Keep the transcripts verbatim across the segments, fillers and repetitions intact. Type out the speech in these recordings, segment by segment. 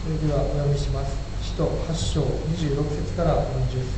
それではお読みします。使徒はち章にじゅうろく節からよんじゅう節。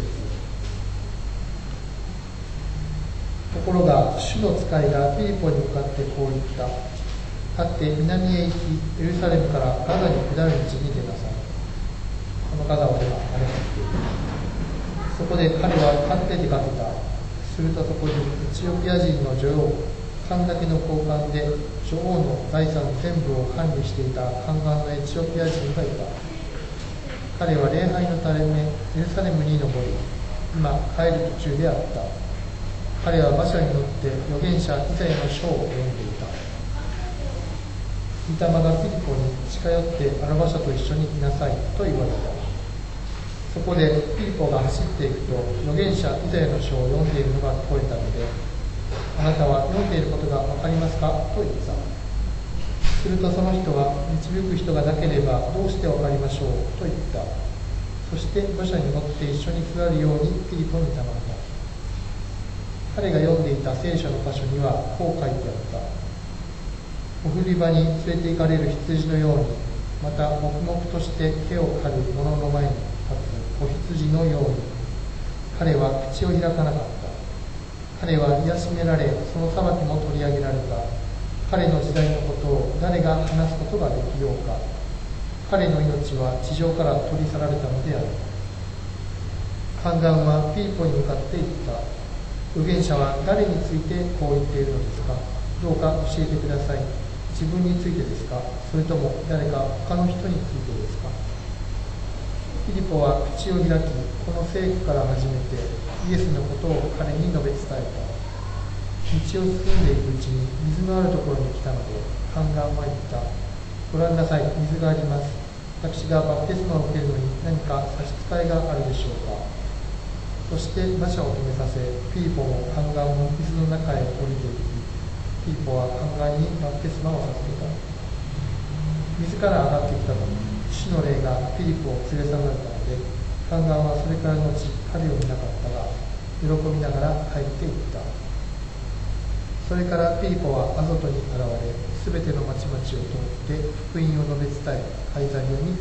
ところが主の使いがピリポに向かってこう言った。立って南へ行き、エルサレムからガザに下る道に出なさい。このガザをではあれている。そこで彼は立って出かけた。するとそこにエチオピア人の女王カンダケの交換で女王の財産全部を管理していた宦官のエチオピア人がいた。彼は礼拝のためエルサレムに登り、今帰る途中であった。彼は馬車に乗って預言者イザヤの書を読んでいた。御霊がピリポに近寄ってあの馬車と一緒にいなさいと言われた。そこでピリポが走っていくと預言者イザヤの書を読んでいるのが聞こえたので、あなたは読んでいることが分かりますかと言った。するとその人は、導く人がなければどうして分かりましょうと言った。そして馬車に乗って一緒に座るようにピリポに頼んだ。彼が読んでいた聖書の箇所にはこう書いてあった。お振り場に連れて行かれる羊のように、また黙々として毛を刈る者の前に立つ子羊のように、彼は口を開かなかった。彼は癒しめられ、その裁きも取り上げられた。彼の時代のことを誰が話すことができようか。彼の命は地上から取り去られたのである。宦官はピリポに向かって言った。預言者は誰についてこう言っているのですか。どうか教えてください。自分についてですか、それとも誰か他の人についてですか。ピリポは口を開き、この聖句から始めてイエスのことを彼に述べ伝えた。道を進んでいくうちに水のあるところに来たので、宦官は言った。ご覧なさい、水があります。私がバプテスマを受けるのに何か差し支えがあるでしょうか。そして馬車を止めさせ、ピリポも宦官も水の中へ降りていき、ピリポは宦官にバプテスマを授けた。水から上がってきたとき、主の霊がピリポを連れ去られたので、宦官はそれからのち彼を見なかったが、喜びながら帰っていった。それからピリポはアゾトに現れ、すべての町々を通って福音を述べ伝え、カイザリアに行った。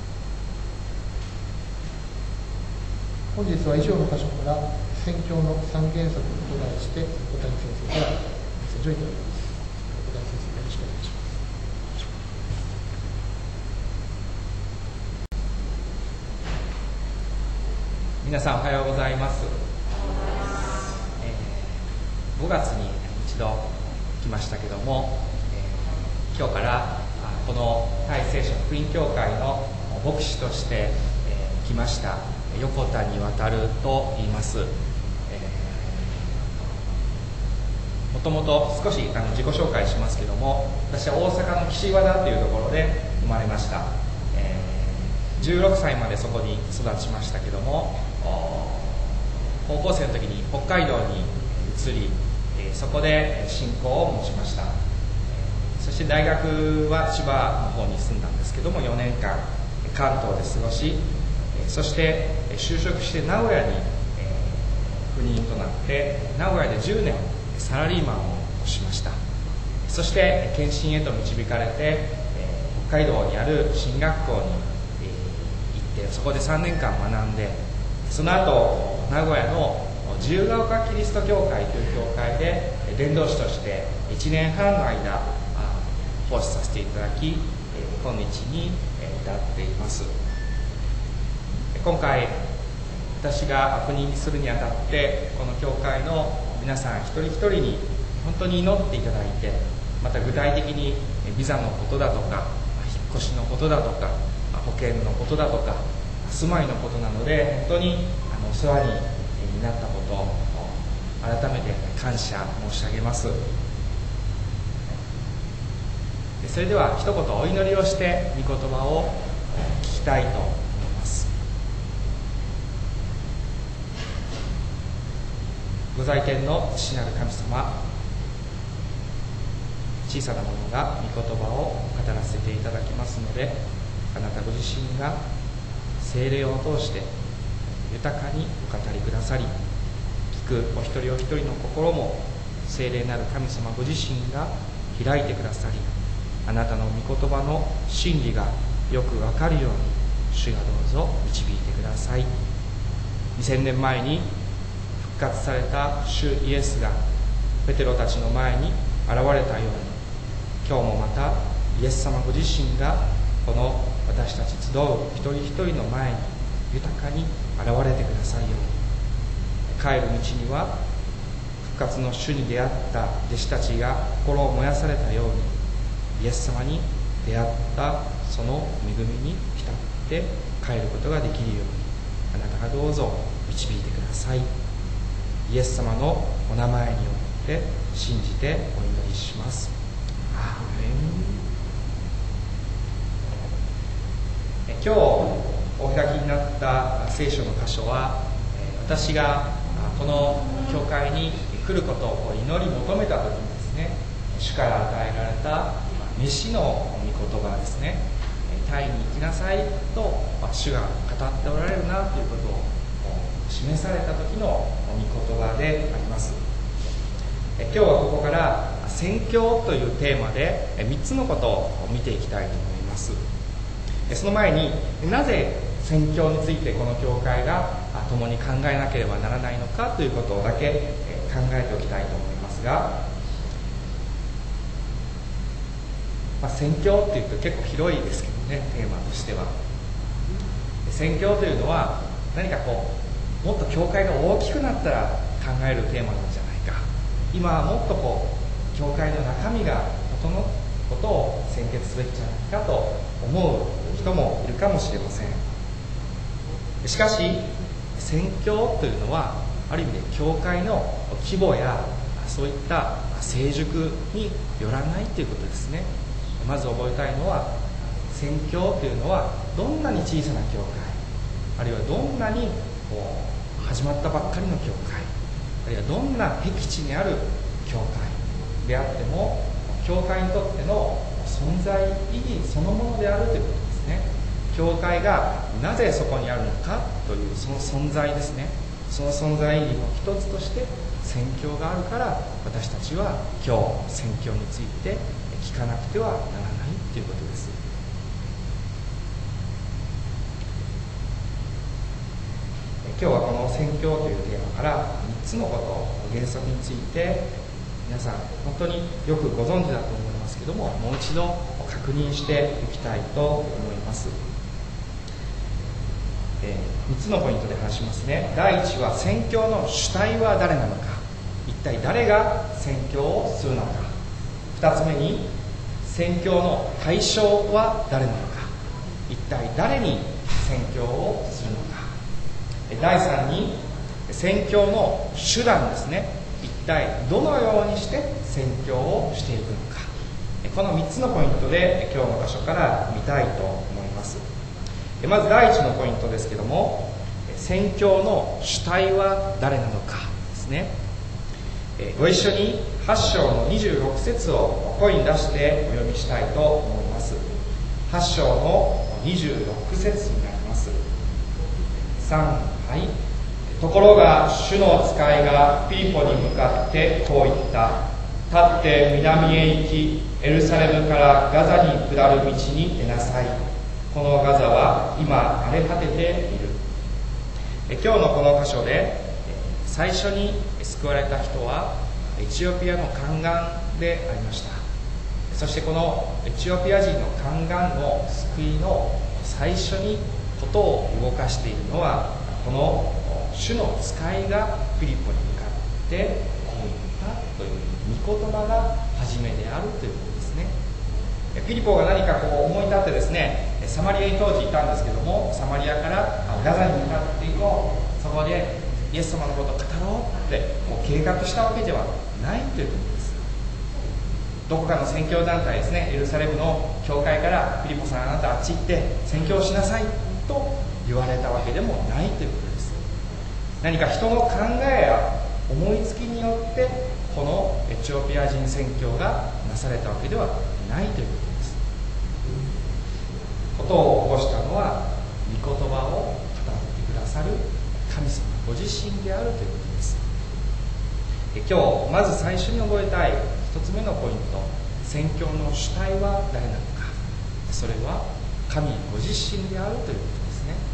本日は以上の箇所から宣教の三原則と題して小谷先生からメッセージをいただきます。小谷先生、よろしくお願いします。 皆さんおはようございます。えー、ごがつに一度来ましたけども、えー、今日からこの大聖書福音教会の牧師として、えー、来ました横谷渉と言います。もともと少しあの自己紹介しますけども、私は大阪の岸和田というところで生まれました。えー、じゅうろくさいまでそこに育ちましたけども、高校生の時に北海道に移り、そこで信仰を持ちました。そして大学は千葉の方に住んだんですけども、よねんかん関東で過ごし、そして就職して名古屋に赴任となって、名古屋でじゅうねんサラリーマンをしました。そして検診へと導かれて、北海道にある進学校に行って、そこでさんねんかん学んで、その後名古屋の自由が丘キリスト教会という教会で伝道師としていちねんはんの間奉仕させていただき、今日に至っています。今回私が赴任するにあたって、この教会の皆さん一人一人に本当に祈っていただいて、また具体的にビザのことだとか、引っ越しのことだとか、保険のことだとか、住まいのことなので、本当にあのお世話になったことを改めて感謝申し上げます。それでは一言お祈りをして御言葉を聞きたいと思います。ご在天の父なる神様、小さなものが御言葉を語らせていただきますので、あなたご自身が聖霊を通して豊かにお語りくださり、聞くお一人お一人の心も聖霊なる神様ご自身が開いてくださり、あなたの御言葉の真理がよくわかるように主がどうぞ導いてください。にせんねんまえに復活された主イエスがペテロたちの前に現れたように、今日もまたイエス様ご自身がこの私たち集う一人一人の前に豊かに現れてくださいように、帰る道には復活の主に出会った弟子たちが心を燃やされたように、イエス様に出会ったその恵みに浸って帰ることができるように、あなたがどうぞ導いてください。イエス様のお名前によって信じてお祈りします。アーメン。今日お開きになった聖書の箇所は、私がこの教会に来ることを祈り求めた時にですね、主から与えられた飯の御言葉ですね、タイに行きなさいと主が語っておられるなということを示された時の御言葉であります。今日はここから宣教というテーマでみっつのことを見ていきたいと思います。その前に、なぜ宣教についてこの教会が共に考えなければならないのかということだけ考えておきたいと思いますが、まあ、宣教っていうと結構広いですけどね、テーマとしては。宣教というのは何かこうもっと教会が大きくなったら考えるテーマなんじゃないか、今はもっとこう教会の中身が整うことを宣決すべきじゃないかと思う人もいるかもしれません。しかし宣教というのはある意味で教会の規模やそういった成熟によらないということですね。まず覚えたいのは、宣教というのはどんなに小さな教会、あるいはどんなにこう始まったばっかりの教会、あるいはどんな僻地にある教会であっても、教会にとっての存在意義そのものであるということですね。教会がなぜそこにあるのかというその存在ですね。その存在意義の一つとして宣教があるから、私たちは今日宣教について聞かなくてはならないということです。今日はこの宣教というテーマからみっつのこと、原則について皆さん本当によくご存知だと思いますけども、もう一度確認していきたいと思います。えー、みっつのポイントで話しますね。第一は、宣教の主体は誰なのか、一体誰が宣教をするのか。二つ目に、宣教の対象は誰なのか、一体誰に宣教をするのか。第三に、宣教の手段ですね、一体どのようにして宣教をしていくのか。このみっつのポイントで今日の箇所から見たいと思います。まず第一のポイントですけども、宣教の主体は誰なのかですね。ご一緒にはち章のにじゅうろく節を声に出してお読みしたいと思います。はち章のにじゅうろく節になります。さん、はい。ところが主の使いがピリポに向かってこう言った。立って南へ行き、エルサレムからガザに下る道に出なさい。このガザは今荒れ果てている。今日のこの箇所で最初に救われた人はエチオピアの宦官でありました。そしてこのエチオピア人の宦官の救いの最初にことを動かしているのは、この主の使いがフィリポに向かってこう言ったという御言葉が初めであるということですね。フィリポが何かこう思い立ってですね、サマリアに当時いたんですけども、サマリアからガザに向かっていこう、そこでイエス様のことを語ろうってこう計画したわけではないということです。どこかの宣教団体ですね、エルサレムの教会からフィリポさん、あなたあっち行って宣教しなさいと言われたわけでもないということです。何か人の考えや思いつきによってこのエチオピア人宣教がなされたわけではないということです。ことを起こしたのは御言葉を語ってくださる神様ご自身であるということです。今日まず最初に覚えたい一つ目のポイント、宣教の主体は誰なのか。それは神ご自身であるということですね。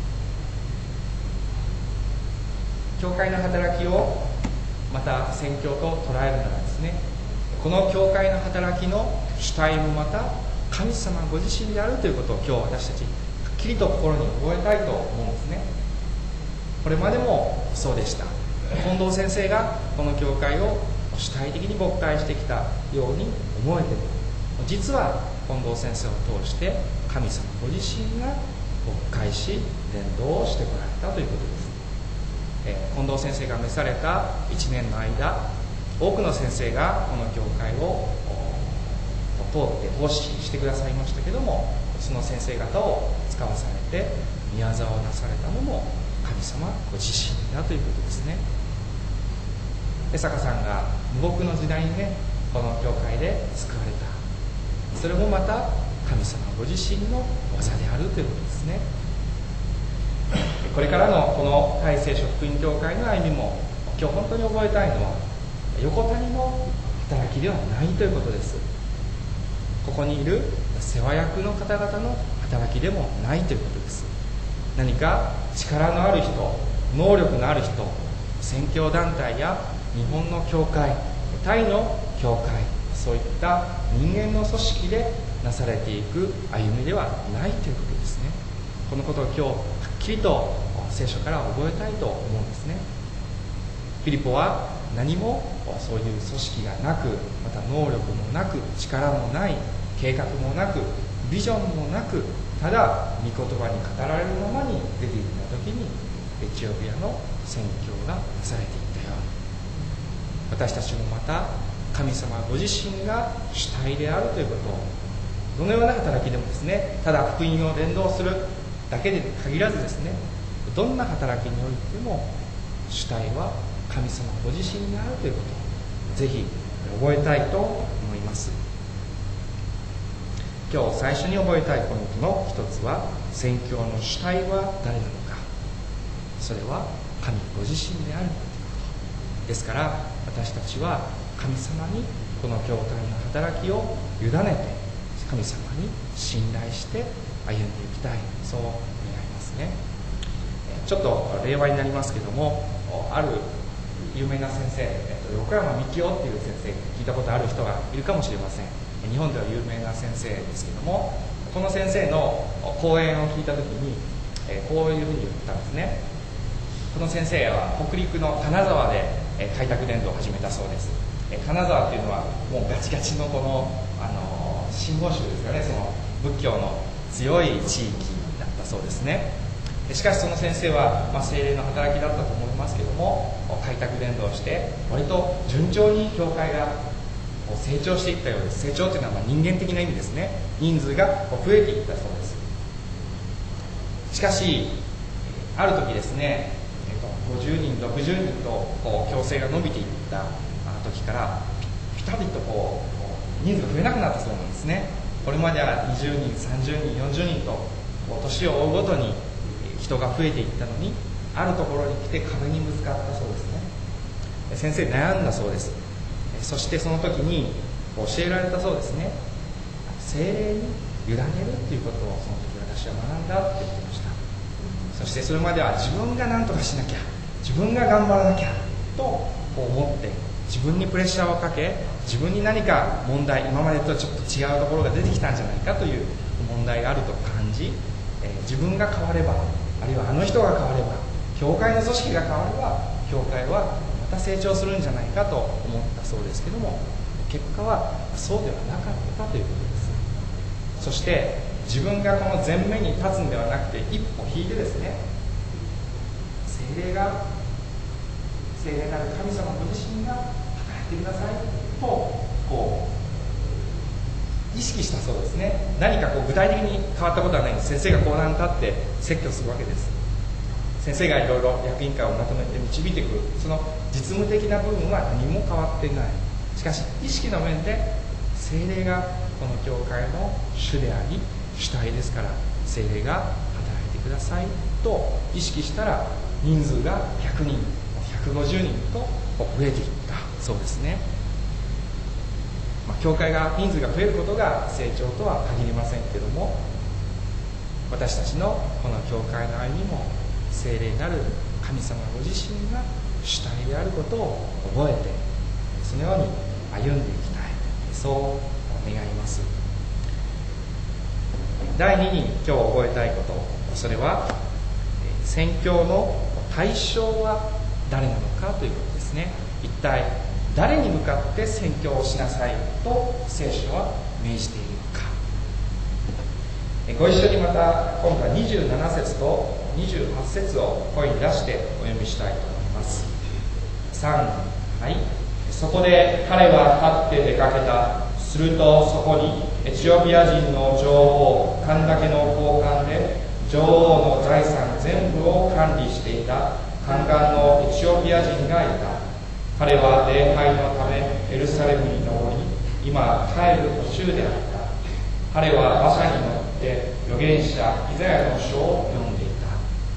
教会の働きをまた宣教と捉えるならですね、この教会の働きの主体もまた神様ご自身であるということを今日私たちはっきりと心に覚えたいと思うんですね。これまでもそうでした。近藤先生がこの教会を主体的に牧会してきたように思えても、実は近藤先生を通して神様ご自身が牧会し伝道をしてこられたということです。えー、近藤先生が召されたいちねんの間、多くの先生がこの教会を通って奉仕してくださいましたけども、その先生方を使わされて宮沢をなされたのも神様ご自身だということですね。江坂さんが無牧の時代にね、この教会で救われた、それもまた神様ご自身の技であるということですね。これからのこの大聖書福音教会の歩みも、今日本当に覚えたいのは横谷の働きではないということです。ここにいる世話役の方々の働きでもないということです。何か力のある人、能力のある人、宣教団体や日本の教会、タイの教会、そういった人間の組織でなされていく歩みではないということですね。このことを今日はっきりと聖書から覚えたいと思うんですね。フィリポは何もそういう組織がなく、また能力もなく、力もない、計画もなく、ビジョンもなく、ただ御言葉に語られるままに出ていった時にエチオピアの宣教がなされていったように、私たちもまた神様ご自身が主体であるということを、どのような働きでもですね、ただ福音を伝道するだけで限らずですね、どんな働きにおいても主体は神様ご自身であるということをぜひ覚えたいと思います。今日最初に覚えたいポイントの一つは、宣教の主体は誰なのか、それは神ご自身であるということですから、私たちは神様にこの教会の働きを委ねて、神様に信頼して歩んでいきたい、そう願いますね。ちょっと令和になりますけども、ある有名な先生、横山幹夫っていう先生、聞いたことある人がいるかもしれません。日本では有名な先生ですけども、この先生の講演を聞いた時にこういうふうに言ったんですね。この先生は北陸の金沢で開拓伝道を始めたそうです。金沢っていうのはもうガチガチのこの、あの真言宗ですかね、その仏教の強い地域だったそうですね。しかしその先生は、まあ、精霊の働きだったと思いますけども、開拓伝道をして割と順調に教会が成長していったようです。成長というのはまあ人間的な意味ですね。人数が増えていったそうです。しかしある時ですね、ごじゅうにんろくじゅうにんとこう教生が伸びていった時からピタリとこう人数が増えなくなったそうなんですね。これまではにじゅうにんさんじゅうにんよんじゅうにんと年を追うごとに人が増えていったのに、あるところに来て壁にぶつかったそうですね。先生悩んだそうです。そしてその時に教えられたそうですね。聖霊に委ねるということをその時私は学んだって言ってました。そしてそれまでは自分が何とかしなきゃ、自分が頑張らなきゃと思って、自分にプレッシャーをかけ、自分に何か問題、今までとちょっと違うところが出てきたんじゃないかという問題があると感じ、えー、自分が変われば、あるいはあの人が変われば、教会の組織が変われば、教会はまた成長するんじゃないかと思ったそうですけども、結果はそうではなかったということです。そして自分がこの前面に立つんではなくて、一歩引いてですね、聖霊が聖霊なる神様ご自身が働いてくださいとこう意識したそうですね。何かこう具体的に変わったことはないんです。先生が講談に立って説教するわけです。先生がいろいろ役員会をまとめて導いてくる、その実務的な部分は何も変わっていない。しかし意識の面で聖霊がこの教会の主であり主体ですから、聖霊が働いてくださいと意識したら、人数がひゃくにんひゃくごじゅうにんと増えていったそうですね。まあ、教会が人数が増えることが成長とは限りませんけども、 私たちのこの教会の歩みも聖霊なる神様ご自身が主体であることを覚えて、そのように歩んでいきたい、そう願います。だいにに今日覚えたいこと、それは宣教の対象は誰なのかということですね。一体誰に向かって宣教をしなさいと聖書は命じているのか。ご一緒にまた今度はにじゅうなな節とにじゅうはち節を声に出してお読みしたいと思います。さん、はい。そこで彼は立って出かけた。するとそこにエチオピア人の女王カンダケの高官で女王の財産全部を管理していた宦官のエチオピア人がいた。彼は礼拝のためエルサレムに登り、今帰る途中であった。彼は馬車に乗って預言者イザヤの書を読んでいた。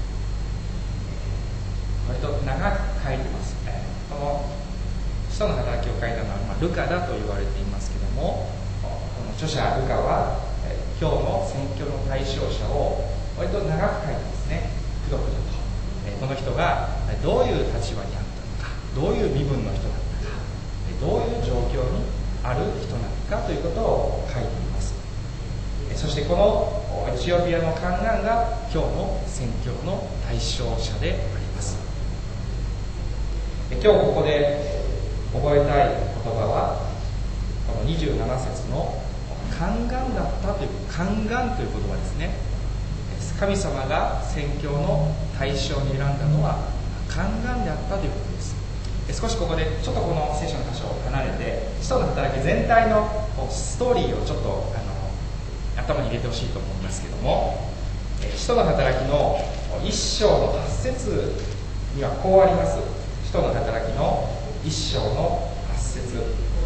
割と長く書いてます。この使徒の働きを書いたのは、まあ、ルカだと言われていますけども、この著者ルカは今日の宣教の対象者を割と長く書いてますね。くどくどとこの人がどういう立場にあったのか、どういう身分の人だったか、どういう状況にある人なのかということを書いています。そしてこのエチオピアの宦官が今日の宣教の対象者であります。今日ここで覚えたい言葉はこのにじゅうなな節の宦官だったという宦官という言葉ですね。神様が宣教の対象に選んだのは宦官であったということです。少しここでちょっとこの聖書の箇所を離れて使徒の働き全体のストーリーをちょっとあの頭に入れてほしいと思いますけども、使徒の働きの一章のはち節にはこうあります。使徒の働きの一章のはち節。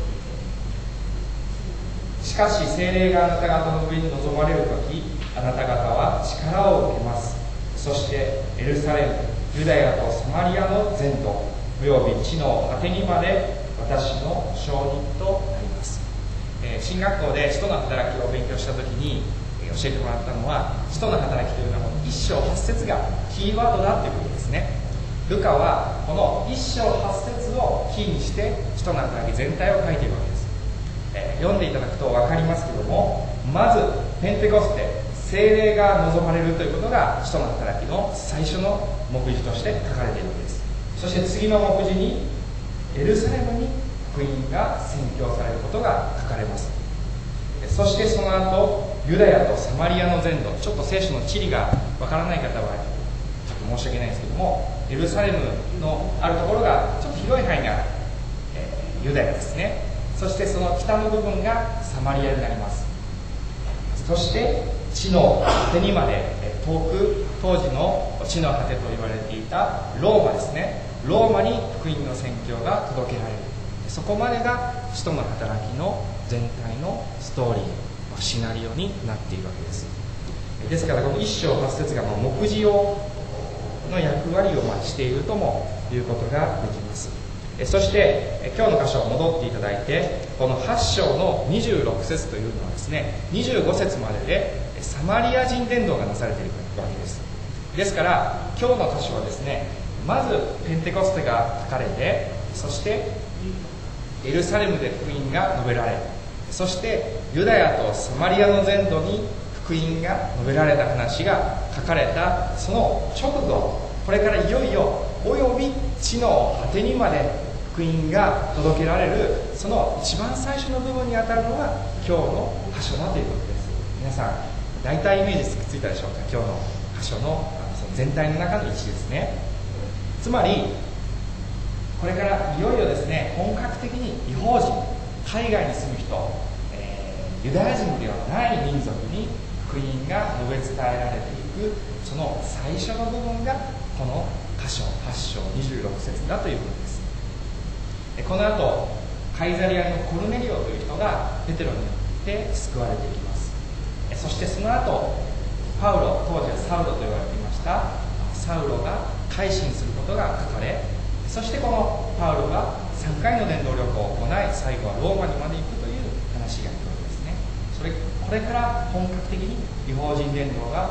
しかし聖霊があなた方の上に臨まれるとき、あなた方は力を受けます。そしてエルサレム、ユダヤとサマリアの全土および地の果てにまで私の証人となります。えー、進学校で使徒の働きを勉強したときに、えー、教えてもらったのは、使徒の働きというのはこの一章八節がキーワードだということですね。ルカはこの一章八節をキーにして使徒の働き全体を書いているわけです。えー、読んでいただくと分かりますけども、まずペンテコステ、聖霊が望まれるということが使徒の働きの最初の目次として書かれているわけです。そして次の目次にエルサレムに福音が宣教されることが書かれます。そしてその後ユダヤとサマリアの全土、ちょっと聖書の地理がわからない方はちょっと申し訳ないんですけども、エルサレムのあるところがちょっと広い範囲が、えー、ユダヤですね。そしてその北の部分がサマリアになります。そして地の果てにまで遠く、当時の地の果てと言われていたローマですね、ローマに福音の宣教が届けられる。そこまでが使徒の働きの全体のストーリー、シナリオになっているわけです。ですからこの一章八節が目次をの役割をしているともいうことができます。そして今日の箇所を戻っていただいて、このはち章のにじゅうろく節というのはですね、にじゅうご節まででサマリア人伝道がなされているわけです。ですから今日の箇所はですね、まずペンテコステが書かれて、そしてエルサレムで福音が述べられ、そしてユダヤとサマリアの全土に福音が述べられた話が書かれたその直後、これからいよいよおよび地の果てにまで福音が届けられる、その一番最初の部分にあたるのが今日の箇所だということです。皆さん大体イメージついたでしょうか。今日の箇所のその全体の中の位置ですね。つまりこれからいよいよですね、本格的に異邦人、海外に住む人、えー、ユダヤ人ではない民族に福音が述べ伝えられていく、その最初の部分がこの箇所はち章にじゅうろく節だということです。この後カイザリアのコルネリオという人がペテロによって救われていきます。そしてその後パウロ、当時はサウロと言われていましたサウロが改心することが書かれ、そしてこのパウロがさんかいの伝道旅行を行い、最後はローマにまで行くという話があるわけですね。それこれから本格的に異邦人伝道が語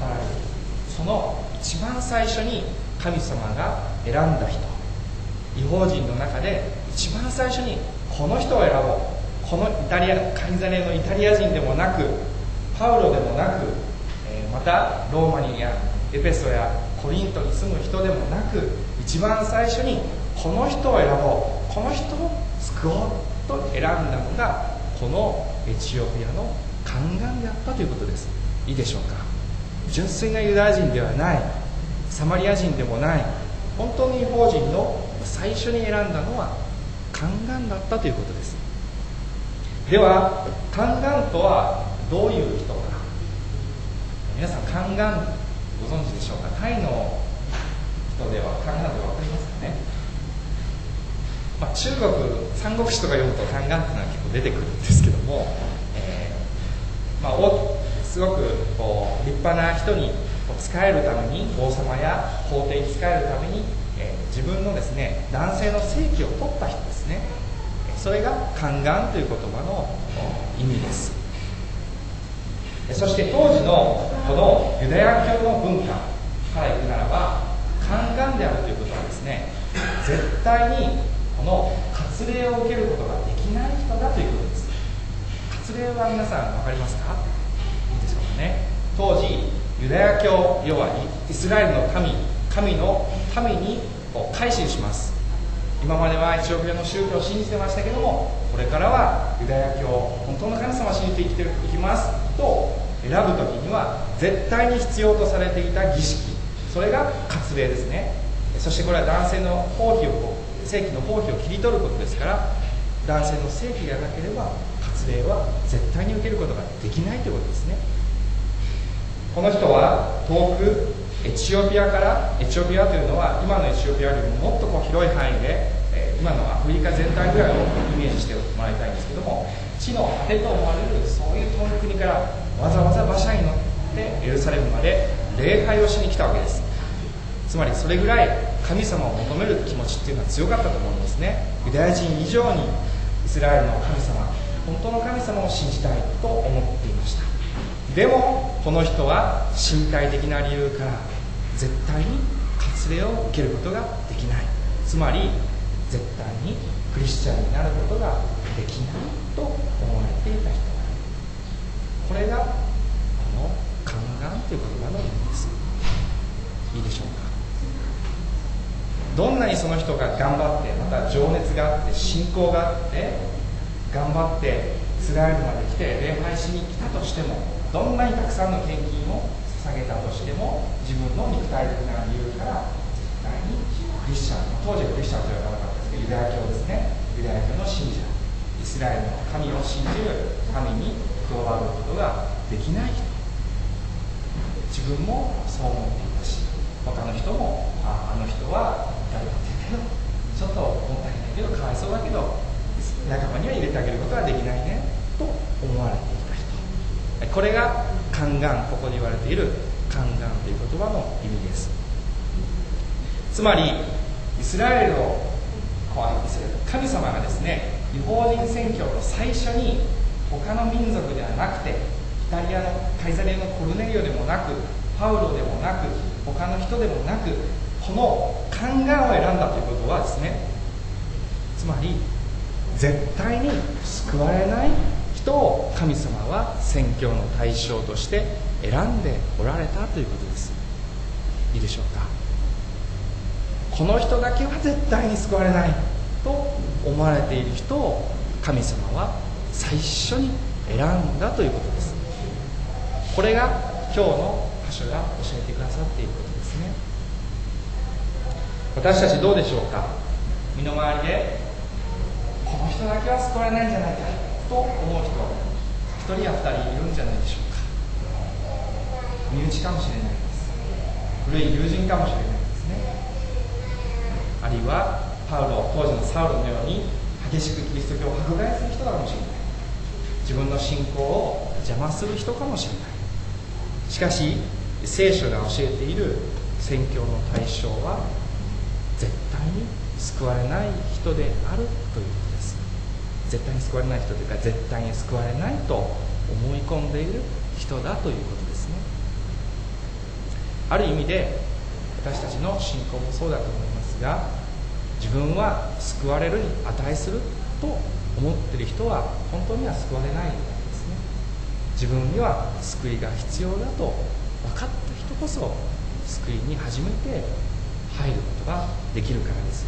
られる。その一番最初に神様が選んだ人、異邦人の中で一番最初にこの人を選ぼう、このイタリアカイザレのイタリア人でもなくパウロでもなく、えー、またローマにやエペソやコリントに住む人でもなく、一番最初にこの人を選ぼう、この人を救おうと選んだのがこのエチオピアの宦官であったということです。いいでしょうか。純粋なユダヤ人ではない、サマリア人でもない、本当に異邦人の最初に選んだのは宦官だったということです。では宦官とはどういう人か。皆さん宦官ご存知でしょうか。タイの人では宦官って分かりますかね。まあ、中国三国志とか読むと宦官っていうのは結構出てくるんですけども、えーまあ、おすごくこう立派な人に仕えるために、王様や皇帝に仕えるために、えー、自分のですね男性の性器を取った人ですね。それが宦官という言葉の意味です。そして当時のこのユダヤ教の文化からいくならば、宦官であるということはですね、絶対にこの割礼を受けることができない人だということです。割礼は皆さん分かりますか。いいでしょうかね。当時ユダヤ教、要はイスラエルの民、神の民に改心します。今まではエチオピアの宗教を信じてましたけども、これからはユダヤ教、本当の神様を信じて生きていきますと選ぶ時には絶対に必要とされていた儀式、それが割礼ですね。そしてこれは男性の包皮を性器の包皮を切り取ることですから、男性の性器がなければ割礼は絶対に受けることができないということですね。この人は遠くエチオピアから、エチオピアというのは今のエチオピアよりももっとこう広い範囲で、えー、今のアフリカ全体ぐらいをイメージしてもらいたいんですけども、地の果てと思われるそういう遠い国からわざわざ馬車に乗ってエルサレムまで礼拝をしに来たわけです。つまりそれぐらい神様を求める気持ちっていうのは強かったと思うんですね。ユダヤ人以上にイスラエルの神様、本当の神様を信じたいと思っていました。でもこの人は身体的な理由から絶対に割礼を受けることができない、つまり絶対にクリスチャンになることができないと思われていた人がいる。これがこの宦官という言葉の意味です。いいでしょうか。どんなにその人が頑張って、また情熱があって信仰があって頑張ってイスラエルまで来て礼拝しに来たとしても、どんなにたくさんの献金を捧げたとしても、自分の肉体的な理由から絶対にクリスチャン、当時はクリスチャンとは言わなかったですけどユダヤ教ですね、ユダヤ教の信者、イスラエルの神を信じる神に加わることができない人、自分もそう思っていたし、他の人も あ, あの人は誰かって言うけどちょっともったいないけどかわいそうだけど仲間には入れてあげることはできないねと思われていた人、これが宦官、ここに言われている宦官という言葉の意味です。つまりイスラエルを神様がですね、異邦人宣教の最初に他の民族ではなくて、イタリアのカイザレのコルネリオでもなく、パウロでもなく、他の人でもなく、この宦官を選んだということはですね、つまり絶対に救われない人を神様は宣教の対象として選んでおられたということです。いいでしょうか。この人だけは絶対に救われないと思われている人を神様は最初に選んだということです。これが今日の箇所が教えてくださっていることですね。私たちどうでしょうか。身の回りでこの人だけは救われないんじゃないかと思う人一人や二人いるんじゃないでしょうか。身内かもしれないです。古い友人かもしれないですね。あるいはパウロ、当時のサウロのように激しくキリスト教を迫害する人かもしれない。自分の信仰を邪魔する人かもしれない。しかし聖書が教えている宣教の対象は絶対に救われない人であるということです。絶対に救われない人というか、絶対に救われないと思い込んでいる人だということですね。 ある意味で私たちの信仰もそうだと思いますが、自分は救われるに値すると思っている人は本当には救われないんですね。自分には救いが必要だと分かった人こそ救いに初めて入ることができるからです。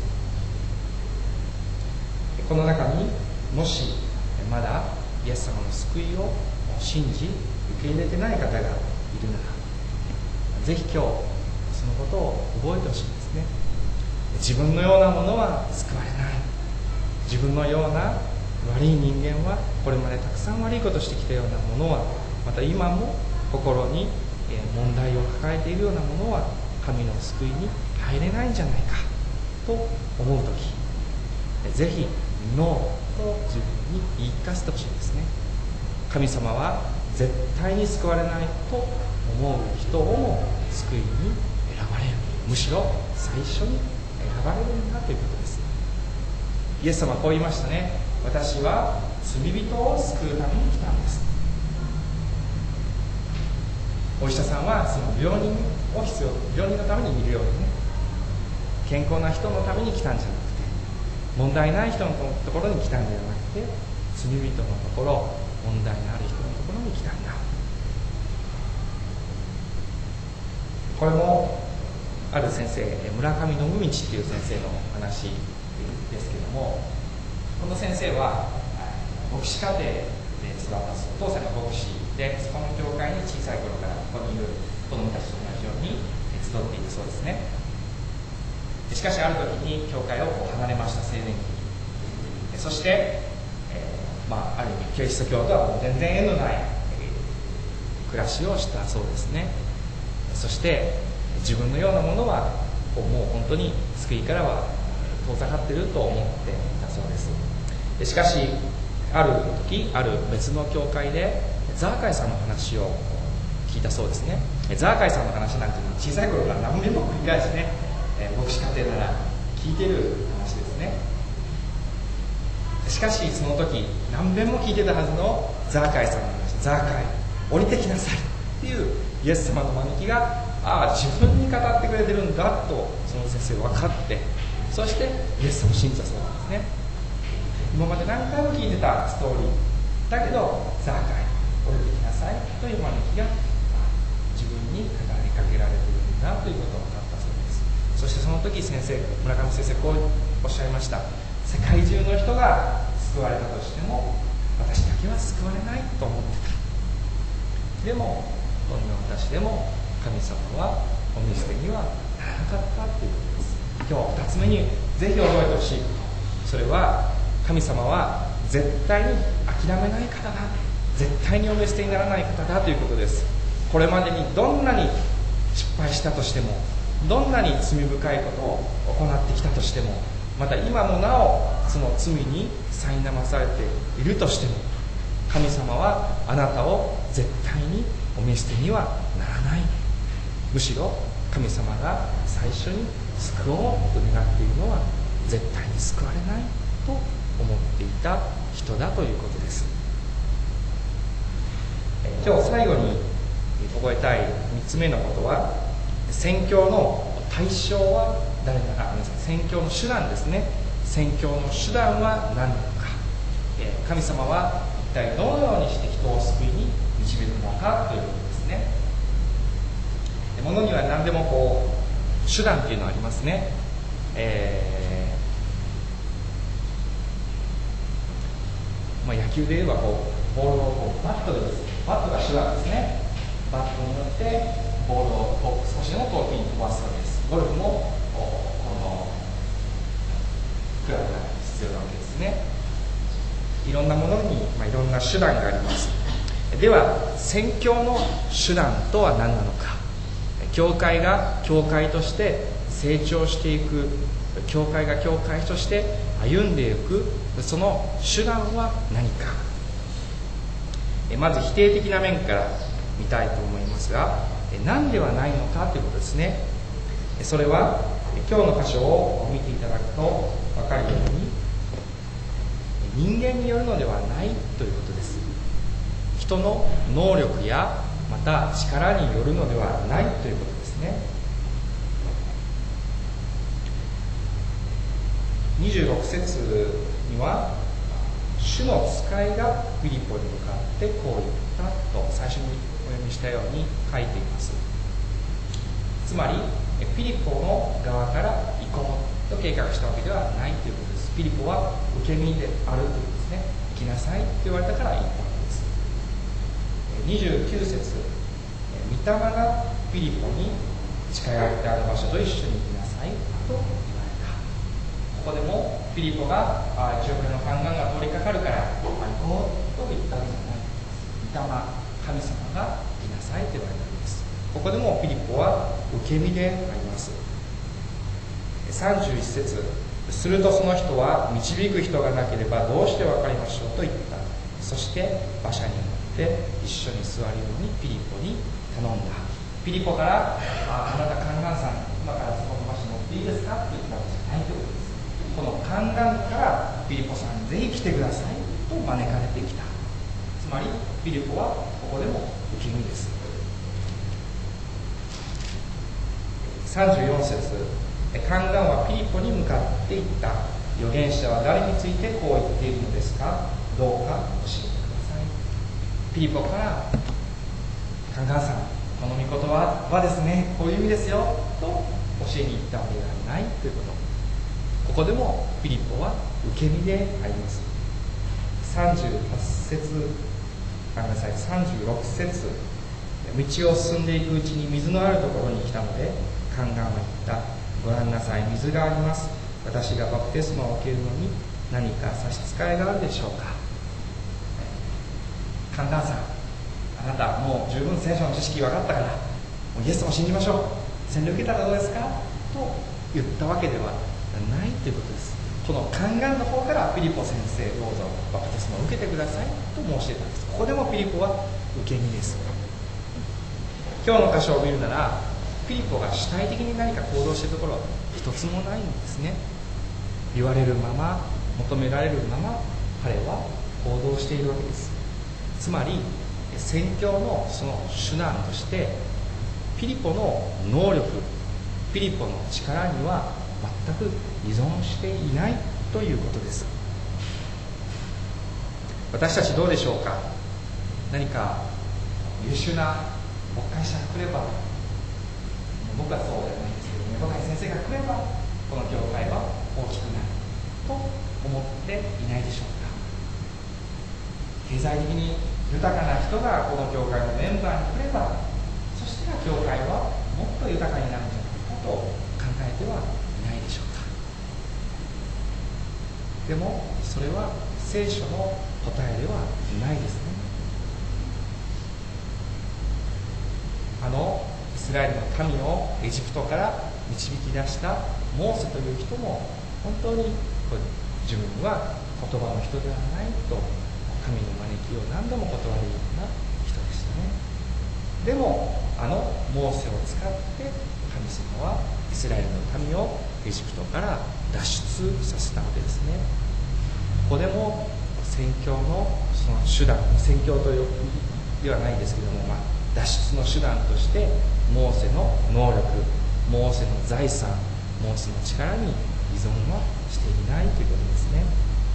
この中にもしまだイエス様の救いを信じ受け入れてない方がいるなら、ぜひ今日そのことを覚えてほしいですね。自分のようなものは救われない。自分のような悪い人間は、これまでたくさん悪いことしてきたようなものは、また今も心に問題を抱えているようなものは神の救いに入れないんじゃないかと思うとき、ぜひノーと自分に言い聞かせてほしいですね。神様は絶対に救われないと思う人をも救いに選ばれる、むしろ最初に選ばれるんだということです。イエス様はこう言いましたね。私は罪人を救うために来たんです。お医者さんはその病人を必要、病人のために見るようにね、健康な人のために来たんじゃなくて、問題ない人のところに来たんではなくて、罪人のところ、問題のある人のところに来たんだ。これもある先生、村上信道っていう先生の話ですけども、この先生は牧師家庭で育ったお父さんが牧師で、そこの教会に小さい頃からここにいる子供たちと同じように集っていたそうですね。しかしある時に教会を離れました、青年期に。そして、えーまあ、ある意味キリスト教とはもう全然縁のない、えー、暮らしをしたそうですね。そして自分のようなものはもう本当に救いからは遠ざかっていると思っていたそうです。しかしある時、ある別の教会でザーカイさんの話を聞いたそうですね。ザーカイさんの話なんていうのは小さい頃から何遍も繰り返しね、牧師家庭なら聞いてる話ですね。しかしその時何遍も聞いてたはずのザーカイさんの話、ザーカイ降りてきなさいっていうイエス様の招きが、ああ自分に語ってくれてるんだとその先生分かって、そしてイエス様を信じたそうなんですね。今まで何回も聞いてたストーリーだけど、ザーカイ降りてきなさいという招きが自分に語りかけられているんだということを分かったそうです。そしてその時先生、村上先生こうおっしゃいました。世界中の人が救われたとしても私だけは救われないと思ってた。でもどんな私でも神様はお見捨てにはならなかったということです。今日ふたつめにぜひ覚えてほしいこと、それは神様は絶対に諦めない方だ、絶対にお見捨てにならない方だということです。これまでにどんなに失敗したとしても、どんなに罪深いことを行ってきたとしても、また今もなおその罪に苛まされているとしても、神様はあなたを絶対にお見捨てにはならない。むしろ神様が最初に救おうと願っているのは絶対に救われないと思っていた人だということです。今日最後に覚えたいみっつめのことは、宣教の対象は誰なのか、宣教の手段ですね。宣教の手段は何なのか、神様は一体どのようにして人を救いに導くのかということですね。ものには何でもこう手段っていうのがありますね。えーまあ、野球で言えばこうボールをこうバットでバットが手段ですね。バットによってボールを少しでも遠くに飛ばすわけです。ゴルフもこのクラブが必要なわけですね。いろんなものに、まあ、いろんな手段があります。では宣教の手段とは何なのか。教会が教会として成長していく、教会が教会として歩んでいく、その手段は何か。まず否定的な面から見たいと思いますが、何ではないのかということですね。それは今日の箇所を見ていただくと分かるように、人間によるのではないということです。人の能力やまた力によるのではないということですね。にじゅうろく節には主の使いがフィリポに向かってこう言ったと最初にお読みしたように書いています。つまりフィリポの側から行こうと計画したわけではないということです。フィリポは受け身であるということですね。行きなさいと言われたから行ったわけです。にじゅうきゅう節、御霊がフィリポに近寄ってある場所と一緒に行きなさいと言われた。ここでもフィリポがエチオピアの宦官が通りかかるから行こうと言ったわけじゃない。御霊、神様が行きなさいと言われたわけです。ここでもフィリポは受け身であります。さんじゅういち節、するとその人は導く人がなければどうして分かりましょうと言った。そして馬車に乗って一緒に座るようにフィリポに頼んだ。フィリポからああなた宦官さん、今からそこの馬車乗っていいですかと言ったわけじゃないということです。この宦官からフィリポさんぜひ来てくださいと招かれてきた。つまりフィリポはここでも受け身です。さんじゅうよん節、宦官はフィリポに向かって言った。預言者は誰についてこう言っているのですか。どうか教えてください。フィリポから宦官さん、この御言葉はですねこういう意味ですよと教えに行ったわけではないということ。ここでもフィリポは受け身であります。さんじゅうはち節、ごめんなさい、さんじゅうろく節、道を進んでいくうちに水のあるところに来たので宦官は言った。ご覧なさい、水があります。私がバプテスマを受けるのに何か差し支えがあるでしょうか。宦官さん、あなたもう十分聖書の知識分かったからもうイエスを信じましょう、洗礼受けたらどうですかと言ったわけではないということです。この宦官の方からフィリポ先生どうぞバプテスマを受けてくださいと申し出たんです。ここでもフィリポは受け身です。今日の箇所を見るならフィリポが主体的に何か行動しているところは一つもないんですね。言われるまま、求められるまま彼は行動しているわけです。つまり宣教のその手段としてフィリポの能力、フィリポの力には全く依存していないということです。私たちどうでしょうか。何か優秀な牧会者が来れば、僕はそうじゃないですけど、牧会先生が来ればこの教会は大きくなると思っていないでしょうか。経済的に豊かな人がこの教会のメンバーに来れば、そしたら教会はもっと豊かになるんじゃないかと考えてはいないでしょうか。でもそれは聖書の答えではないですね。あのイスラエルの民をエジプトから導き出したモーセという人も本当に自分は言葉の人ではないと神の招きを何度も断るような人でしたね。でもあのモーセを使って神様はイスラエルの民をエジプトから脱出させたわけですね。ここでも宣教のその手段、宣教というではないですけども、まあ、脱出の手段としてモーセの能力、モーセの財産、モーセの力に依存はしていないということですね。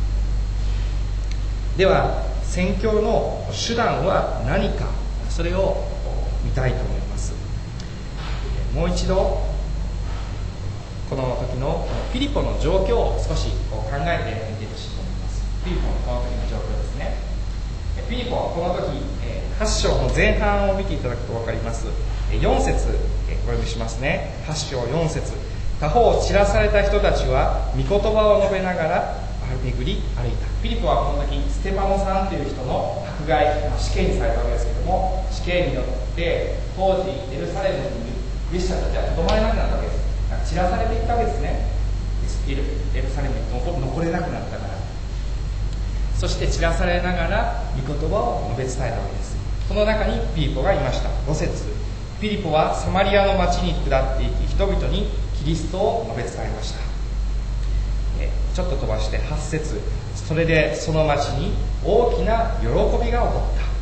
では宣教の手段は何か、それを見たいと思います。もう一度この時のフィリポの状況を少し考えてみてほしいと思います。フィリポのこの時の状況ですね。フィリポはこの時はち章の前半を見ていただくと分かります。よん節お読みしますね。はち章よん節、他方散らされた人たちは御言葉を述べながら巡り歩いた。フィリポはこの時ステパノさんという人の迫害、死刑にされたわけですけれども、死刑によって当時エルサレムにいるクリスチャンたちはとどまれなくなったわけです。散らされていったわけですね。エルサレムに残れなくなったから。そして散らされながら御言葉を述べ伝えたわけです。その中にフィリポがいました。ご節、フィリポはサマリアの町に下っていき、人々にキリストを述べ伝えました。ちょっと飛ばしてはち節、それでその町に大きな喜びが起こった。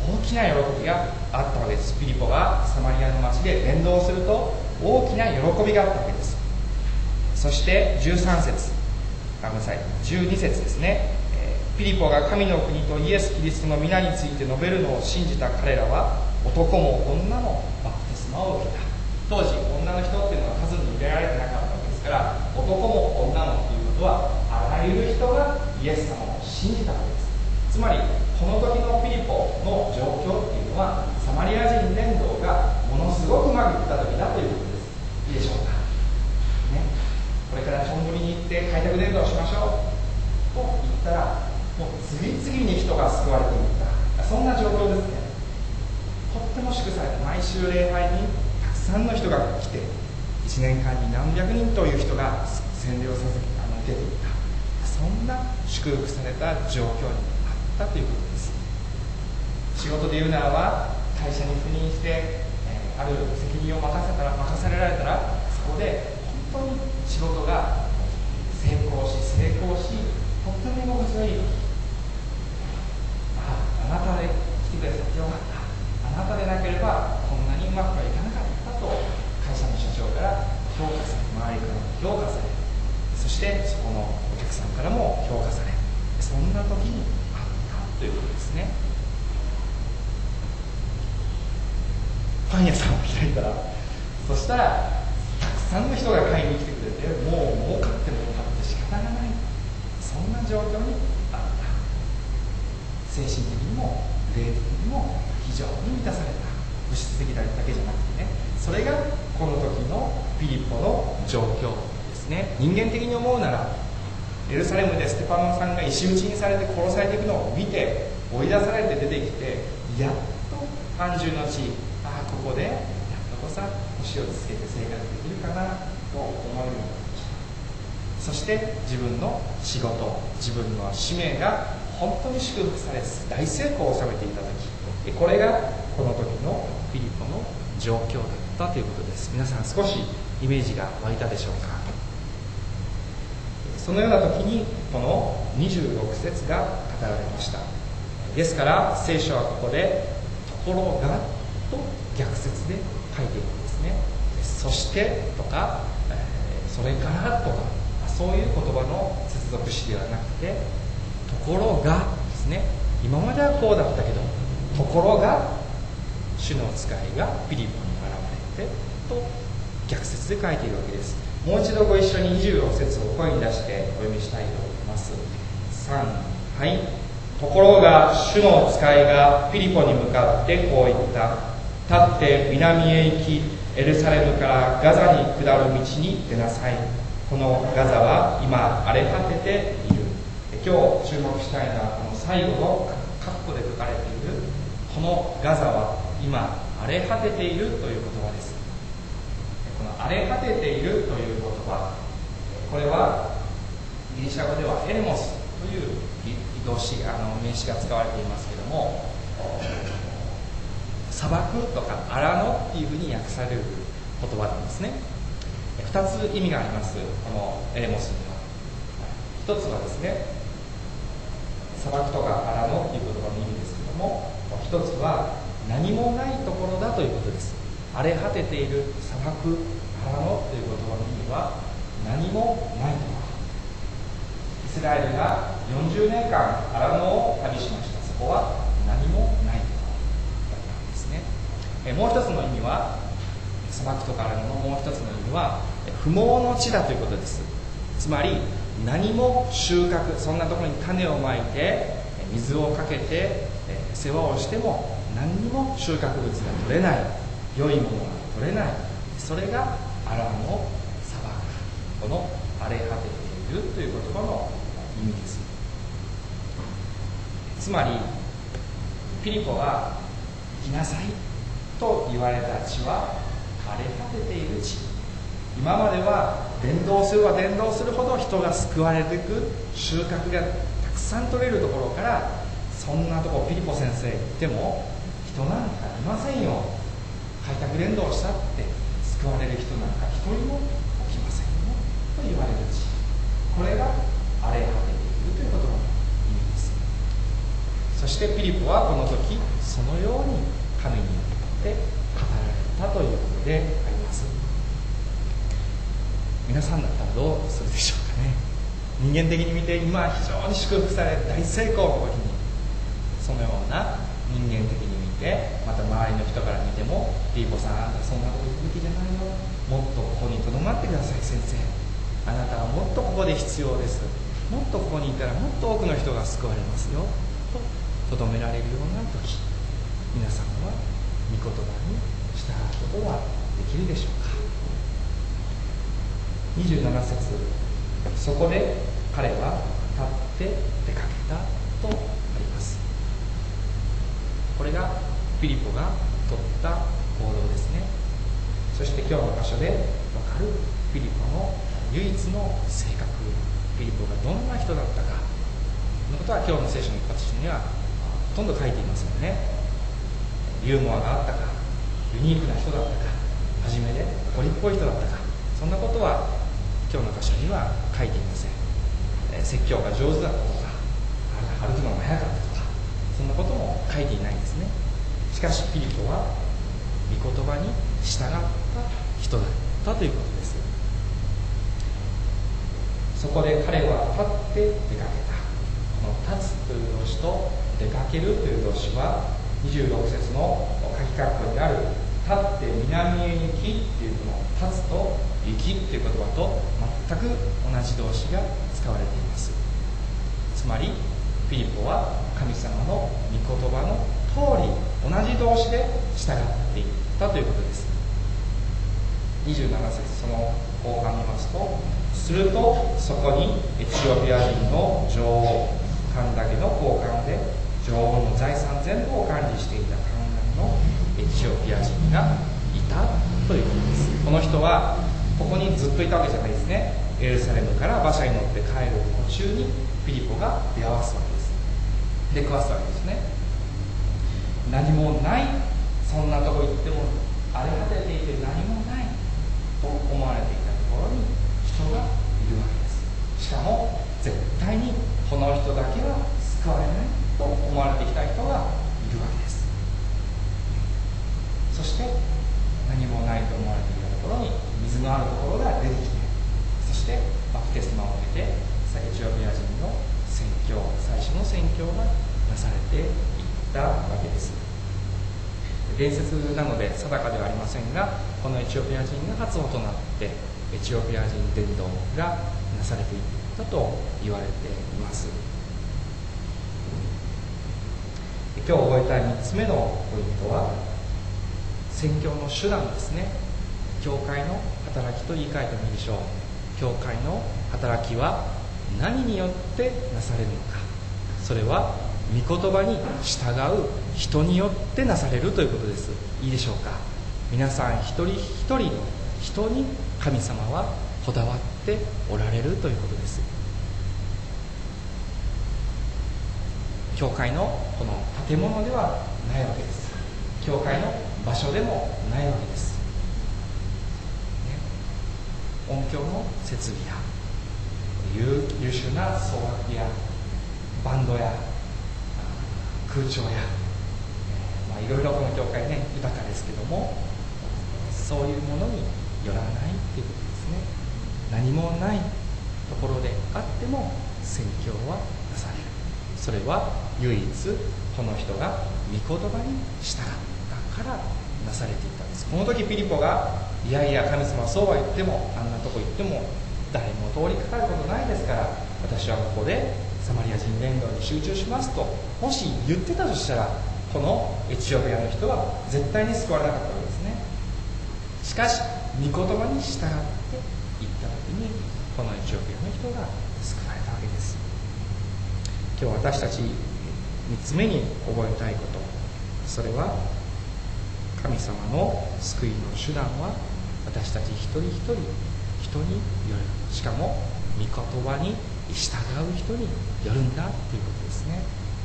大きな喜びがあったわけです。ピリポがサマリアの町で伝道すると大きな喜びがあったわけです。そしてじゅうさん節、あ、ごめんなさい、じゅうに節ですね。ピリポが神の国とイエス・キリストの皆について述べるのを信じた彼らは男も女もバプテスマを受けた。当時女の人っていうのは数に入れられてなかったわけですから、男も女もということはあらゆる人がイエス様を信じたわけです。つまりこの時のピリポの状況っていうのはサマリア人伝道がものすごくうまくいった時だということです。いいでしょうか、ね、これからチョンブリに行って開拓伝道しましょうと言ったら、もう次々に人が救われていった、そんな状況ですね。とっても祝されて、毎週礼拝にたくさんの人が来て、いちねんかんに何百人という人が洗礼をさせあの受けていった、そんな祝福された状況にあったということです。仕事で言うならば、会社に赴任して、えー、ある責任を任せたら任せられたら、そこで本当に仕事が成功し成功しとっても居心地がいい。あなたで来てくださってよかった、あなたでなければこんなにうまくはいかなかったと会社の社長から評価され、周りからも評価され、そしてそこのお客さんからも評価され、そんな時にあったということですね。パン屋さんを開いたら、そしたらたくさんの人が買いに来てくれて、もう儲かって儲かって仕方がない、そんな状況にあった。精神的にも霊的にも非常に満たされた。物質的だけじゃなくてね、それがこの時のピリポの状況ですね。人間的に思うなら、エルサレムでステパノさんが石打ちにされて殺されていくのを見て、追い出されて出てきて、やっと安住の地、ああここでやっとこさ腰をつけて生活できるかなと思えるようになってきた。そして自分の仕事、自分の使命が本当に祝福され、大成功を収めていただき、これがこの時のピリポの状況だったということです。皆さん少しイメージが湧いたでしょうか。そのような時にこのにじゅうろく節が語られました。ですから聖書はここでところがと逆説で書いているんですね。そしてとか、えー、それからとか、そういう言葉の接続詞ではなくて、ところがですね。今まではこうだったけど、ところが主の使いがピリポに現れてと逆説で書いているわけです。もう一度ご一緒ににじゅうろく節を声に出してお読みしたいと思います。さん、はい。ところが主の使いがピリポに向かってこう言った。立って南へ行き、エルサレムからガザに下る道に出なさい。このガザは今荒れ果てている。今日注目したいのはこの最後の括弧で書かれているこのガザは今荒れ果てているという言葉です。この荒れ果てているという言葉、これはギリシャ語ではエレモスという動詞、あの名詞が使われていますけども、砂漠とか荒野っていうふうに訳される言葉なんですね。ふたつ意味があります。このエレモスにはひとつはですね、砂漠とか荒野っていう言葉の意味ですけども、ひとつは何もないところだということです。荒れ果てている砂漠、荒野という言葉の意味は何もないところ。イスラエルがよんじゅうねんかん荒野を旅しました。そこは何もないところだったんですね。えもう一つの意味は、砂漠とか荒野のもう一つの意味は不毛の地だということです。つまり何も収穫、そんなところに種をまいて水をかけて世話をしても何にも収穫物が取れない、良いものが取れない、それがアラムの砂漠、この荒れ果てているという言葉の意味です。つまりピリポは行きなさいと言われた地は荒れ果てている地。今までは伝道すれば伝道するほど人が救われていく、収穫がたくさん取れるところから、そんなところピリポ先生行っても人なんかいませんよ、開拓伝道したって救われる人なんか一人も起きませんよと言われる地、これが荒れ果てているということの意味です。 そしてピリポはこの時そのように神によって語られたということであります。皆さんだったらどうするでしょうかね。人間的に見て今非常に祝福され大成功の時に、そのような人間的に見て、また周りの人から見ても、ピーポさん、あなたそんなこと言うべきじゃないよ、もっとここにとどまってください先生、あなたはもっとここで必要です、もっとここにいたらもっと多くの人が救われますよととどめられるような時、皆さんは御言葉に従うことができるでしょうか。にじゅうなな節、そこで彼は立って出かけたとあります。これがフィリポが取った行動ですね。そして今日の箇所で分かるフィリポの唯一の性格、フィリポがどんな人だったかのことは今日の聖書の一節にはほとんど書いていませんね。ユーモアがあったか、ユニークな人だったか、真面目で怒りっぽい人だったか、そんなことは今日の箇所には書いていません。えー、説教が上手だったとか、歩くのが早かったとか、そんなことも書いていないんですね。しかしフィリポは御言葉に従った人だったということです。そこで彼は立って出かけた。この立つという動詞と出かけるという動詞はにじゅうろく節の書き括弧にある立って南へ行きっていうこの立つと行きっていう言葉と全く同じ動詞が使われています。つまりフィリポは神様の御言葉の通り同じ動詞で従っていったということです。にじゅうなな節、その後半見ますと、するとそこにエチオピア人の女王、カンダケの高官で女王の財産全部を管理していたカンダケのエチオピア人がいたということです。この人はここにずっといたわけじゃないですね。エルサレムから馬車に乗って帰る途中にフィリポが出会わすわけです。出くわすわけですね。何もない、そんなとこ行っても荒れ果てていて何もないと思われていたところに人がいるわけです。しかも絶対にこの人だけは救われないと思われてきた人がいるわけです。そして何もないと思われていたところに水のあるところが出てきて、そしてバプテスマを受けてエチオピア人の宣教、最初の宣教がなされていったわけです。伝説なので定かではありませんが、このエチオピア人が発音となってエチオピア人伝道がなされていったと言われています。今日覚えたいみっつめのポイントは宣教の手段ですね。教会の働きと言い換えてもいいでしょう。教会の働きは何によってなされるのか、それは御言葉に従う人によってなされるということです。いいでしょうか。皆さん一人一人の人に神様はこだわっておられるということです。教会のこの建物ではないわけです。教会の場所でもないわけです、ね、音響の設備や優, 優秀な奏楽やバンドや空調や、えーまあ、いろいろこの教会ね豊かですけども、そういうものによらないということですね。何もないところであっても宣教はなされる。それは唯一この人が御言葉に従ったからなされていたんです。この時ピリポがいやいや神様そうは言っても、あんなとこ行っても誰も通りかかることないですから、私はここでサマリア人伝道に集中しますともし言ってたとしたら、このエチオピアの人は絶対に救われなかったわけですね。しかし御言葉に従っていった時にこのエチオピアの人が救われたわけです。今日私たちみっつめに覚えたいこと、それは神様の救いの手段は私たち一人一人人による、しかも御言葉に従う人によるんだということですね。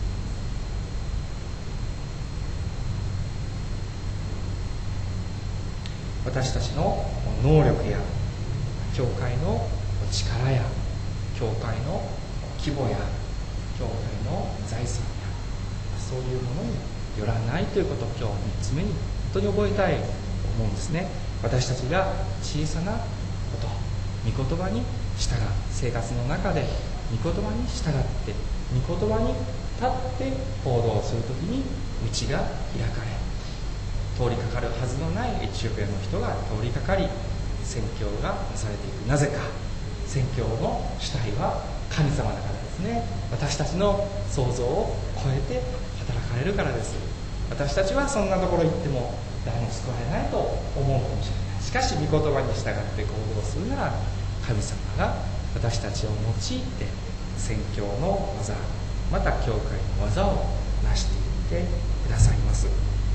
私たちの能力や教会の力や教会の規模や教会の財産やそういうものによらないということを今日みっつめに本当に覚えたいと思うんですね。私たちが小さなこと御言葉に従う、生活の中で御言葉に従って御言葉に立って行動するときに道が開かれ、通りかかるはずのないエチオピアの人が通りかかり、宣教がなされていく。なぜか、宣教の主体は神様だからですね。私たちの想像を超えて働かれるからです。私たちはそんなところ行っても誰も救われないと思うかもしれない。しかし御言葉に従って行動するなら、神様が私たちを用いて宣教の技、また教会の技を成していってくださいます。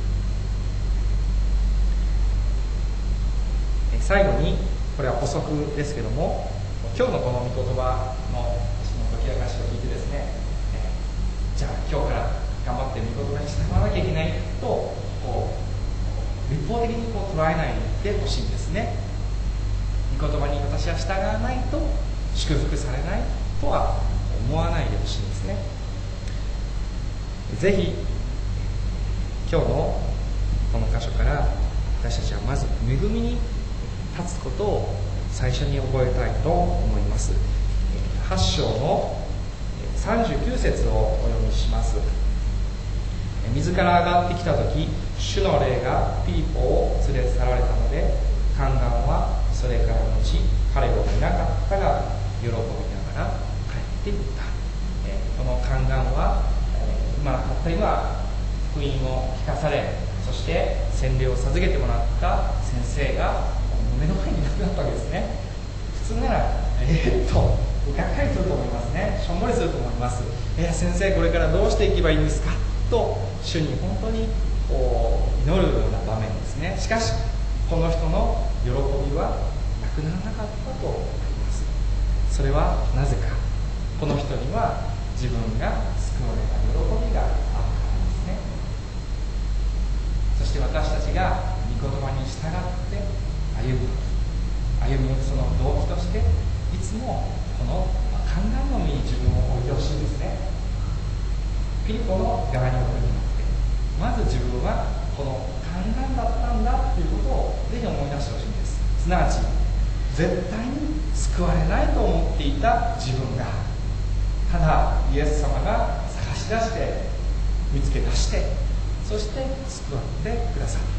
最後に、これは補足ですけども、今日のこの御言葉の私の解き明かしを聞いてですね、えー、じゃあ今日から頑張って御言葉に従わなきゃいけないとこう立法的にこう捉えないでほしいんですね。御言葉に私は従わないと祝福されないとは思わないでほしいんですね。ぜひ今日のこの箇所から私たちはまず恵みに立つことを最初に覚えたいと思います。はち章のさんじゅうきゅう節をお読みします。水から上がってきた時、主の霊がピリポを連れ去られたので、宦官はそれから後彼を見なかったが喜びながら帰っていった。この宦官は今たった今福音を聞かされ、そして洗礼を授けてもらった先生が目の前にいなくなったわけですね。普通ならえー、っとがっかりすると思いますね。しょんぼりすると思います。えー、先生これからどうしていけばいいんですかと主に本当にこう祈るような場面ですね。しかしこの人の喜びはなくならなかったとあります。それはなぜか、この人には自分が救われた喜びがあったからですね。そして私たちが御言葉に従って歩む歩みその動機として、いつもこの宦官の身に自分を置いてほしいんですね。ピリポの側に置くんじゃなくて、まず自分はこの宦官だったんだということをぜひ思い出してほしいんです。すなわち絶対に救われないと思っていた自分が、ただイエス様が探し出して見つけ出して、そして救われてくださった。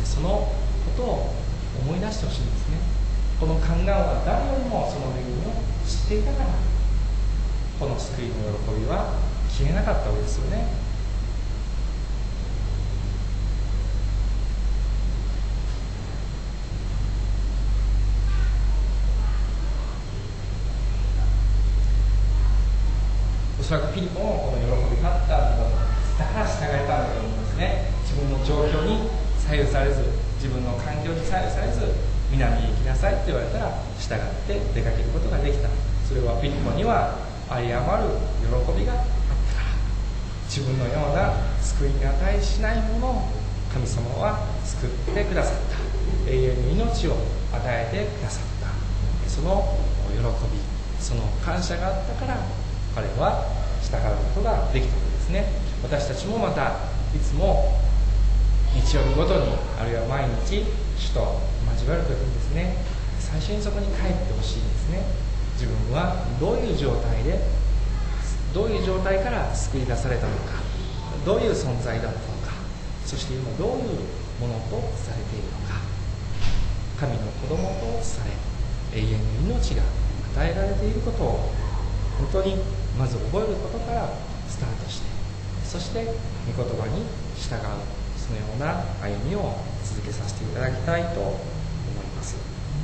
そのことを思い出してほしいんですね。この宦官は誰よりもその恵みを知っていたから、この救いの喜びは消えなかったわけですよね。おそらくピリポもこの喜びがあったんだから従えたんだと思いますね。自分の状況に左右されず、自分の環境に左右されず、南へ行きなさいって言われたら従って出かけることができた。それはピリポには有り余る喜びがあったから。自分のような救いに値しないものを神様は救ってくださった。永遠に命を与えてくださった。その喜び、その感謝があったから彼は従うことができたわけですね。私たちもまたいつも日曜日ごとに、あるいは毎日主と交わる時にですね、最初にそこに帰ってほしいんですね。自分はどういう状態で、どういう状態から救い出されたのか、どういう存在だったのか、そして今どういうものとされているのか、神の子供とされ永遠の命が与えられていることを本当にまず覚えることからスタートして、そして御言葉に従う、そのような歩みを続けさせていただきたいと思います。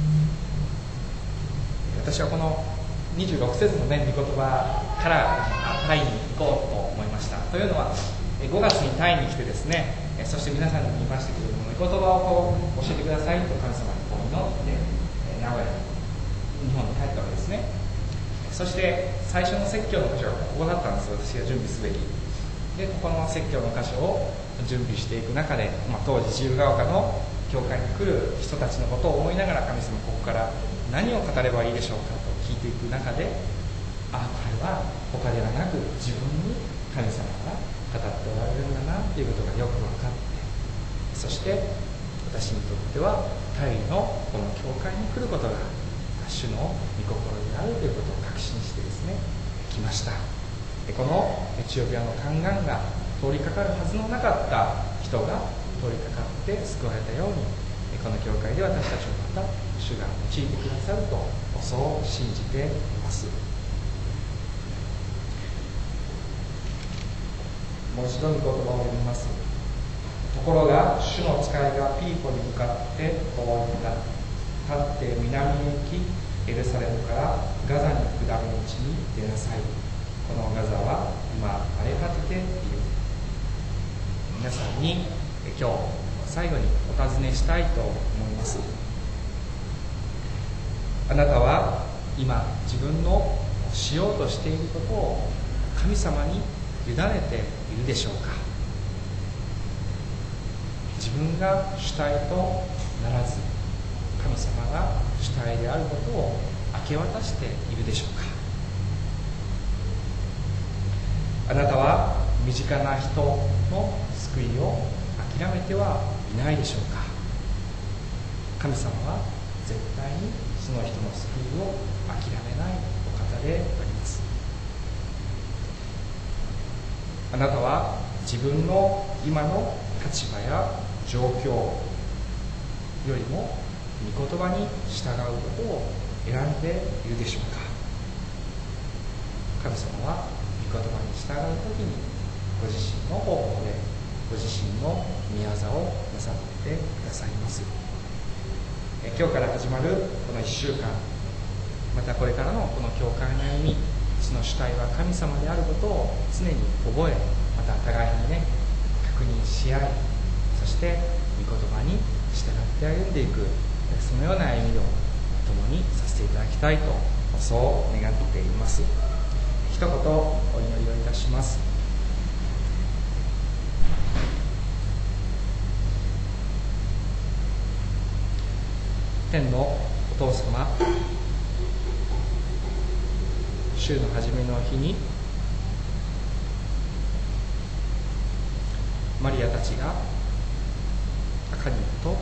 私はこのにじゅうろく節のね、御言葉からタイに行こうと思いました。というのはごがつにタイに来てですね、そして皆さんにも言いましたけれども、御言葉をこう教えてくださいと神様にこう祈って名古屋に日本に帰ったわけですね。そして最初の説教の箇所がここだったんですよ。私が準備すべきで、ここの説教の箇所を準備していく中で、まあ、当時自由が丘の教会に来る人たちのことを思いながら、神様ここから何を語ればいいでしょうかと聞いていく中で、ああこれは他ではなく自分に神様が語語っておられるんだなということがよく分かって、そして私にとってはタイのこの教会に来ることが主の御心であるということを確信してですね来ました。このエチオピアの宦官が通りかかるはずのなかった人が通りかかって救われたように、この教会で私たちをまた主が用いてくださるとそう信じています。もう一度の言葉を読みます。ところが主の使いがピーポに向かってこう言った。立って南へ行き、エルサレムからガザに下る道に出なさい。このガザは今荒れ果てている。皆さんに今日最後にお尋ねしたいと思います。あなたは今自分のしようとしていることを神様に委ねているでしょうか。自分が主体とならず神様が主体であることを明け渡しているでしょうか。あなたは身近な人の救いを諦めてはいないでしょうか。神様は絶対にその人の救いを諦めないお方であります。あなたは自分の今の立場や状況よりも御言葉に従うことを選んでいるでしょうか。神様は御言葉に従うときにご自身の方法でご自身の御業をなさってくださいます。え今日から始まるこのいっしゅうかん、またこれからのこの教会の歩み、その主体は神様であることを常に覚え、また互いにね確認し合い、そして御言葉に従って歩んでいく、そのような歩みを共にさせていただきたいとそう願っています。一言お祈りをいたします。天のお父様、週の初めの日にマリアたちが赤にと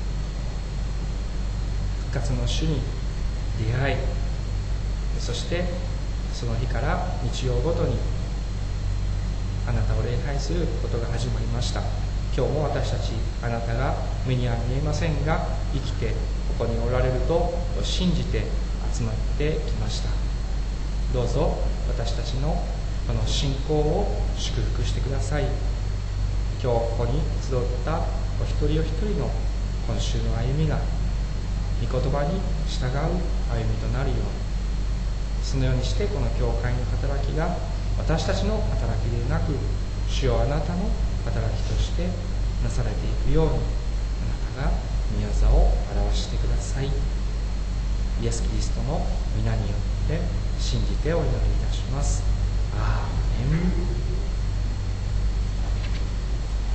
復活の主に出会い、そしてその日から日曜ごとにあなたを礼拝することが始まりました。今日も私たち、あなたが目には見えませんが生きてここにおられると信じて集まってきました。どうぞ私たちのこの信仰を祝福してください。今日ここに集ったお一人お一人の今週の歩みが御言葉に従う歩みとなるように、そのようにしてこの教会の働きが私たちの働きでなく、主よあなたの働きとしてなされていくように、あなたが御業を表してください。イエス・キリストの皆によって信じてお祈りいたします。アーメン。